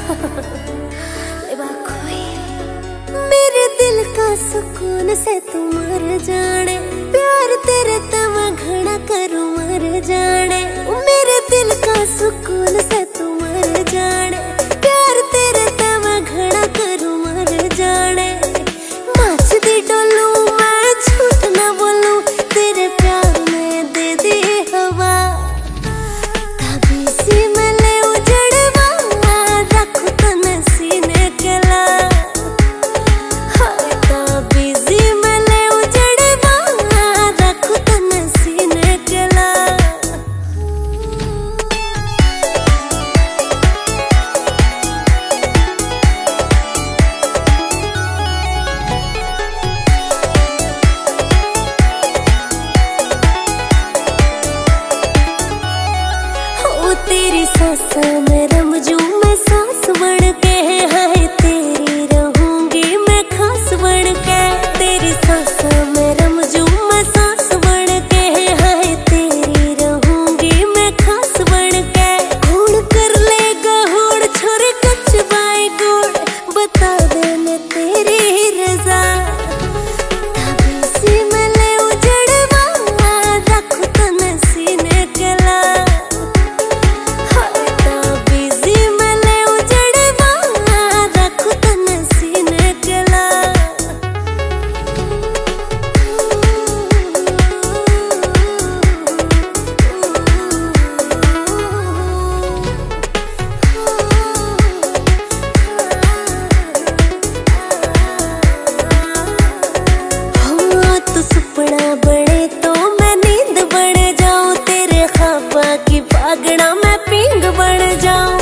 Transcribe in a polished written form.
मेरे दिल का सुकून से तू मर जाने, प्यार तेरे तवा घड़ा करूं मर जाने। मेरे दिल का सुकून से तू मर जाने, प्यार तेरे तवा घड़ा करूं मर जाने। नाच दी डोलू मैं झूठ ना बोलूं, तेरे प्यार में दे दी हवा। ताबीज़ी में ले उजड़वा, रखूं तने सीने के ला। हाय ताबीज़ी में ले उजड़वा, रखूं तने सीने के ला। तेरी सांसों में रमजू मैं सांस बन के, है तेरी रहूंगी मैं खास बन के। तेरी सांसों में रमजू मैं सांस बन के, है तेरी रहूंगी मैं खास बन के। कौन कर लेगा होड़ छोरे कच बाई गुड़, बता दे मैं तेरी रजा। ताबीज़ी में ले उजड़वा, रखूं तने सीने के ला। सुपना बड़े तो मैं नींद बन जाऊं, तेरे ख्वाबा की पागड़ा मैं पींग बन जाऊं।